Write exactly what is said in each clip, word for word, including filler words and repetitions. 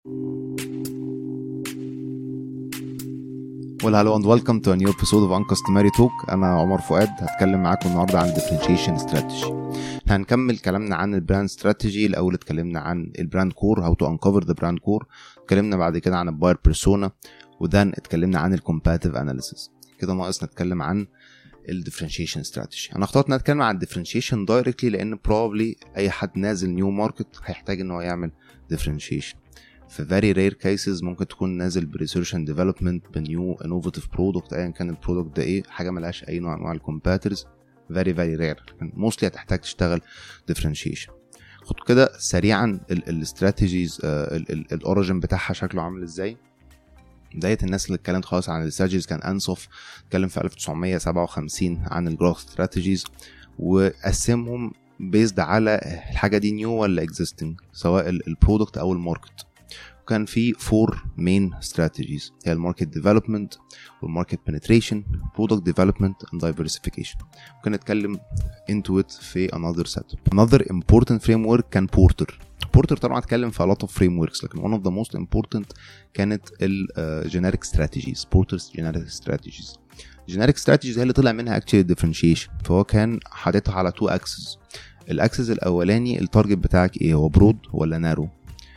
Well, hello and welcome to a new episode of Uncustomary Talk. أنا عمر فؤاد هتكلم معاكم النهاردة عن differentiation strategy. هنكمل كلامنا عن البراند strategy. الأول اتكلمنا عن البراند كور how to uncover the brand core. اتكلمنا بعد كده عن الباير persona ودن اتكلمنا عن الcompetitive analysis. كده ناقص نتكلم عن الديفرنشيشن استراتيجي. انا اخترت نتكلم عن الديفرنشيشن دايركتلي لان probably اي حد نازل نيو ماركت هيحتاج ان هو يعمل ديفرنشيشن. في very rare cases ممكن تكون نازل بريسيرش اند ديفلوبمنت بنيو انوفيتيف برودكت ايا كان البرودكت ده ايه، حاجه ملهاش اي نوع من انواع الكومبيتيتورز، very very rare. لكن موستلي هتحتاج تشتغل ديفرنشيشن. خد كده سريعا الاستراتيجيز الاوريجين بتاعها شكله عامل ازاي. بداية الناس اللي اتكلمت خالص عن الاستراتيجيز كان أنسوف، اتكلم في ألف وتسعمية سبعة وخمسين عن الجروث استراتيجيز وقسمهم بيزد على الحاجة دي نيو ولا اكزيستنج، سواء البرودكت او الماركت. وكان في فور مين استراتيجيز، هي الماركت ديفلوبمنت والماركت بنتريشن، برودكت ديفلوبمنت اند دايفرسيفيكيشن. وكان نتكلم into it في another setup. another important framework كان بورتر. بورتر طبعا اتكلم في a lot of frameworks، لكن one of the most important كانت ال uh, generic strategies. بورتر's generic strategies. generic strategies هي اللي طلع منها actually differentiation. فهو كان حاططها على two axes. الاكسس الاولاني التارجت بتاعك ايه، هو برود ولا نارو،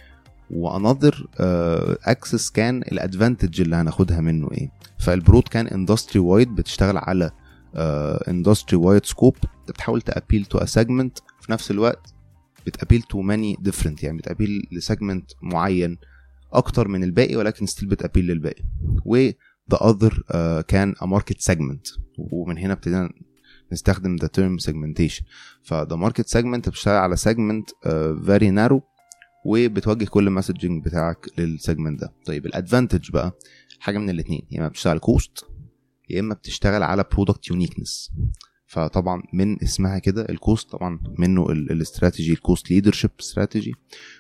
وانذر اكسس كان الادفانتج اللي هناخدها منه ايه. فالبرود كان اندستري وايد، بتشتغل على اندستري وايد سكوب، بتحاول تابيل تو ا سيجمنت، في نفس الوقت بتابيل تو ماني ديفرنت، يعني بتابيل لسيجمنت معين اكتر من الباقي ولكن ستيل بتابيل للباقي. و the other uh, كان a market segment، ومن هنا ابتدينا نستخدم the term segmentation. ف the market segment بتشتغل على segment uh, very narrow وبتوجه كل مسجنج بتاعك للسيجمنت ده. طيب الادفانتج بقى حاجه من الاثنين، يا اما بتشتغل كوست يا اما بتشتغل على برودكت يونيكنس. فطبعا من اسمها كده الكوست طبعا منه الاستراتيجي الكوست ليدرشيب استراتيجي،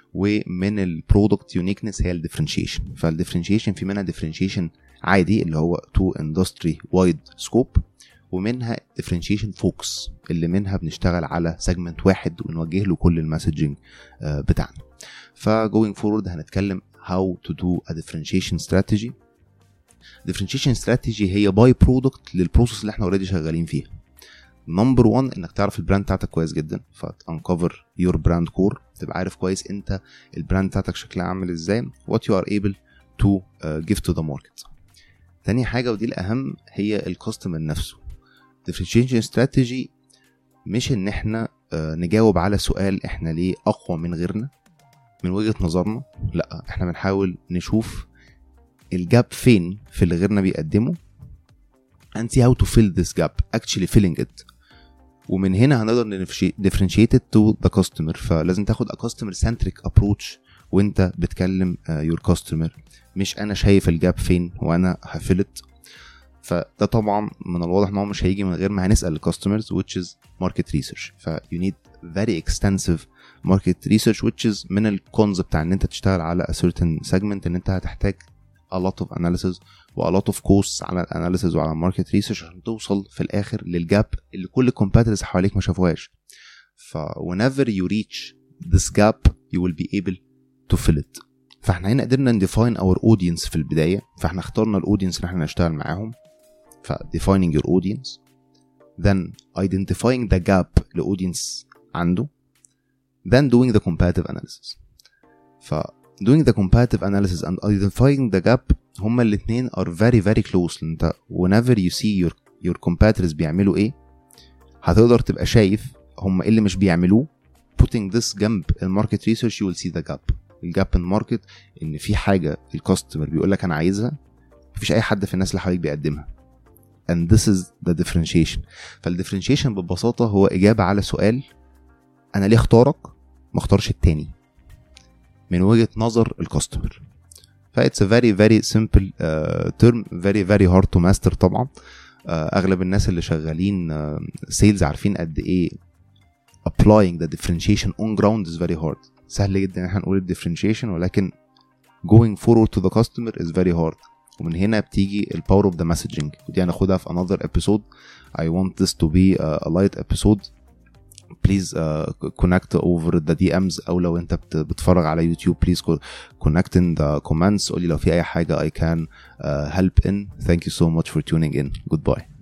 ومن البرودكت يونيكنس هي الديفرنشيشن. فالديفرنشيشن في منها ديفرنشيشن عادي اللي هو تو اندستري وايد سكوب، ومنها differentiation focus اللي منها بنشتغل على سيجمنت واحد ونوجه له كل المسجنج بتاعنا. ف going forward هنتكلم how to do a differentiation strategy. differentiation strategy هي باي برودكت للبروسيس اللي احنا اوريدي شغالين فيها. نمبر واحد انك تعرف البراند بتاعتك كويس جدا، فتانكفر يور براند كور، تبقى عارف كويس انت البراند بتاعتك شكلها عامل ازاي، what you are able to uh, give to the market. تاني حاجة ودي الأهم هي الكاستمر نفسه. differentiation strategy مش ان احنا نجاوب على سؤال احنا ليه اقوى من غيرنا من وجهة نظرنا، لا احنا بنحاول نشوف الجاب فين في اللي غيرنا بيقدمه and see how to fill this gap actually filling it. ومن هنا هنقدر differentiate it to the customer. فلازم تاخد a customer centric approach وانت بتكلم your customer، مش انا شايف الجاب فين وانا هفلت. فده طبعا من الواضح انه مش هيجي من غير ما هنسال الكاستمرز which is market research. ف you need very extensive market research which is من الكونز بتاع ان انت تشتغل على a certain segment، ان انت هتحتاج a lot of analysis و a lot of costs على analysis وعلى market research عشان توصل في الاخر للجاب اللي كل competitors حواليك ما شافوهاش. ف whenever you reach this gap you will be able to fill it. فاحنا هنا قدرنا نديفاين our audience في البدايه، فاحنا اخترنا الاودينس اللي احنا نشتغل معاهم. ف defining your audience, then identifying the gap لaudience عنده, then doing the comparative analysis. ف doing the comparative analysis and identifying the gap هما الاثنين are very very close. انت whenever you see your your competitors بيعملوا ايه هتقدر تبقى شايف هما ايه اللي مش بيعملوه. putting this جنب الماركت research you will see the gap. الجاب in market ان في حاجة الكاستمر بيقولك انا عايزها مفيش اي حد في الناس اللي حواليك بيقدمها. and this is the differentiation. فالديفرنشيشن ببساطة هو إجابة على سؤال أنا ليه اختارك ما اختارش التاني من وجهة نظر الكاستمر. ف it's a very very simple uh, term, very very hard to master طبعا. uh, أغلب الناس اللي شغالين uh, sales عارفين قد إيه applying the differentiation on ground is very hard. سهل جدا إن احنا نقول differentiation، ولكن going forward to the customer is very hard. ومن هنا بتيجي ال power of the messaging، ودي هناخدها في another episode. I want this to be a light episode please uh, connect over the دي إمز او لو انت بتتفرج على يوتيوب please connect in the comments. قولي لو في اي حاجة I can uh, help in. Thank you so much for tuning in. Goodbye.